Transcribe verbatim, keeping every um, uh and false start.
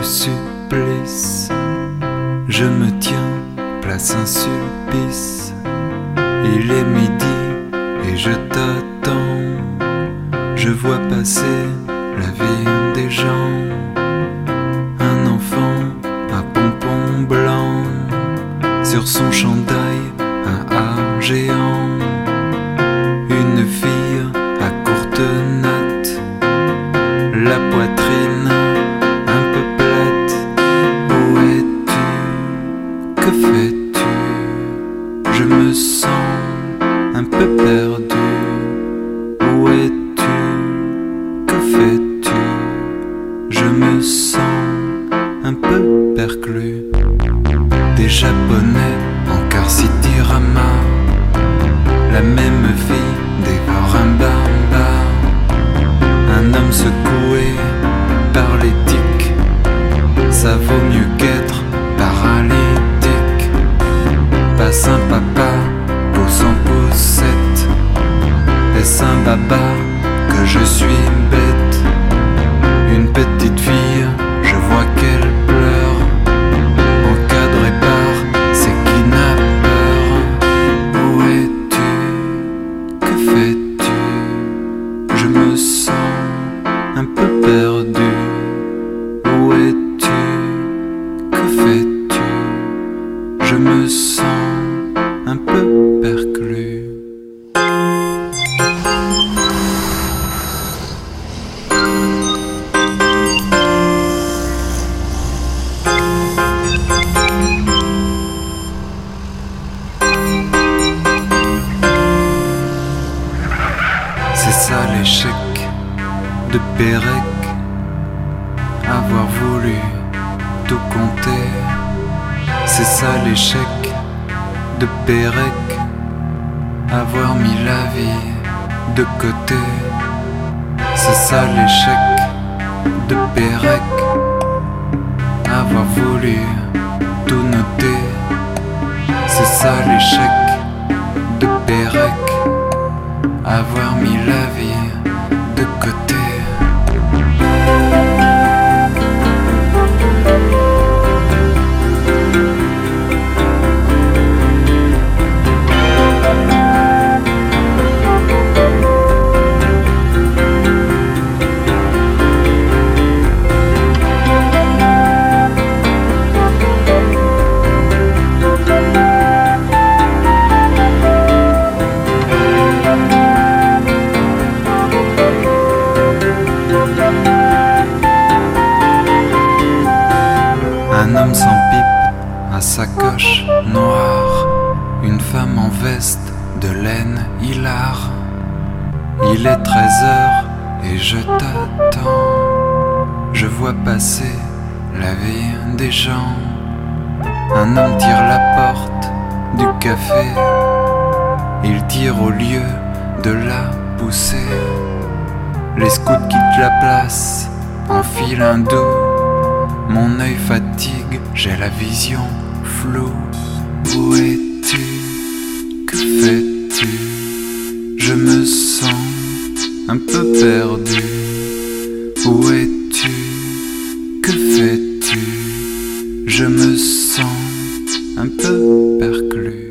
supplice. Je me tiens, place un sulpice. Il est midi et je t'attends. Je vois passer la vie des gens. Un enfant, un pompon blanc. Sur son chandail, un A géant. Une fille à courte natte. La poitrine un peu plate. Où es-tu? Que fais-tu? Je me sens un peu perdu. Où es-tu? Que fais-tu? Je me sens un peu perclus. Des Japonais en car Citirama. La même fille dévore un bamba. Un homme secoué par les tics. Ça vaut mieux qu'être paralytique. Passe un papa, pousse en poussette. Est-ce un baba que je suis bête? Une petite fille, je vois qu'elle pleure. Encadrée par c'est qui n'a peur. Où es-tu? Que fais-tu? Je me sens un peu perdu. Où es-tu? Que fais-tu? Je me sens un peu perclus. C'est ça l'échec de Pérec, avoir voulu tout compter. C'est ça l'échec de Pérec, avoir mis la vie de côté. C'est ça l'échec de Pérec, avoir voulu tout noter. C'est ça l'échec de Pérec, avoir mis la vie de côté. Un homme sans pipe à sacoche noire. Une femme en veste de laine hilar. Il est treize heures et je t'attends. Je vois passer la vie des gens. Un homme tire la porte du café. Il tire au lieu de la pousser. Les scouts quittent la place, enfilent un dos. Mon œil fatigue, j'ai la vision floue. Où es-tu? Que fais-tu? Je me sens un peu perdu. Où es-tu? Que fais-tu? Je me sens un peu perclus.